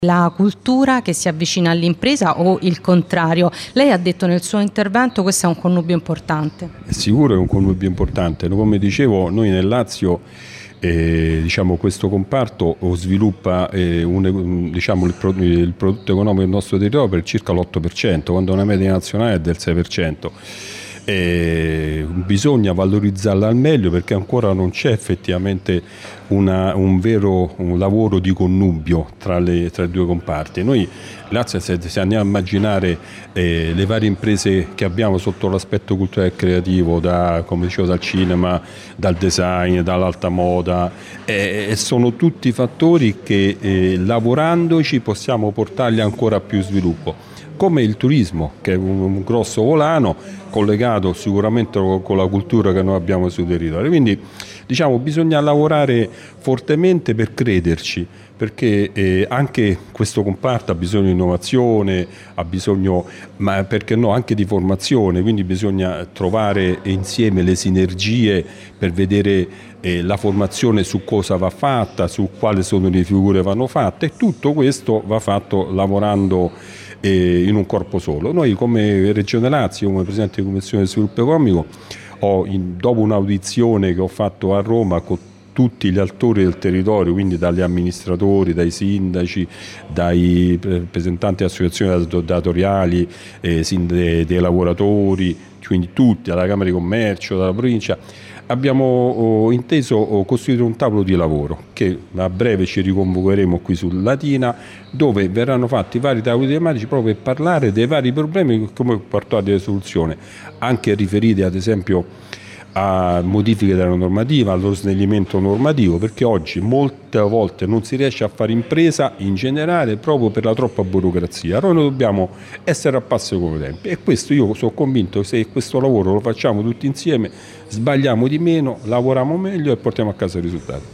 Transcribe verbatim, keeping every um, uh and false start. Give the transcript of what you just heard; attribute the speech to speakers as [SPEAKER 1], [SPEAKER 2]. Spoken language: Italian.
[SPEAKER 1] La cultura che si avvicina all'impresa o il contrario? Lei ha detto nel suo intervento questo è un connubio importante.
[SPEAKER 2] È sicuro che è un connubio importante. Come dicevo, noi nel Lazio eh, diciamo, questo comparto sviluppa eh, un, diciamo, il, pro, il prodotto economico del nostro territorio per circa l'otto per cento, quando una media nazionale è del sei per cento. E bisogna valorizzarla al meglio perché ancora non c'è effettivamente una, un vero un lavoro di connubio tra, le, tra i due comparti. Noi Lazio, se, se andiamo a immaginare eh, le varie imprese che abbiamo sotto l'aspetto culturale e creativo, da, come dicevo, dal cinema, dal design, dall'alta moda, eh, sono tutti fattori che eh, lavorandoci possiamo portarli ancora a più sviluppo. Come il turismo, che è un, un grosso volano collegato sicuramente con la cultura che noi abbiamo sui territori. Quindi diciamo bisogna lavorare fortemente per crederci, perché eh, anche questo comparto ha bisogno di innovazione, ha bisogno, ma perché no, anche di formazione, quindi bisogna trovare insieme le sinergie per vedere eh, la formazione su cosa va fatta, su quali sono le figure che vanno fatte, e tutto questo va fatto lavorando in un corpo solo. Noi come Regione Lazio, come Presidente di Commissione di Sviluppo Economico, ho, in, dopo un'audizione che ho fatto a Roma con tutti gli attori del territorio, quindi dagli amministratori, dai sindaci, dai rappresentanti di associazioni datoriali, eh, dei, dei lavoratori, quindi tutti, dalla Camera di Commercio, dalla provincia, abbiamo oh, inteso oh, costruire un tavolo di lavoro che a breve ci riconvocheremo qui sul Latina, dove verranno fatti vari tavoli tematici proprio per parlare dei vari problemi e come portare alle soluzioni, anche riferiti ad esempio a modifiche della normativa, allo snellimento normativo, perché oggi molte volte non si riesce a fare impresa in generale proprio per la troppa burocrazia. Allora noi dobbiamo essere a passo con i tempi, e questo io sono convinto che se questo lavoro lo facciamo tutti insieme sbagliamo di meno, lavoriamo meglio e portiamo a casa il risultato.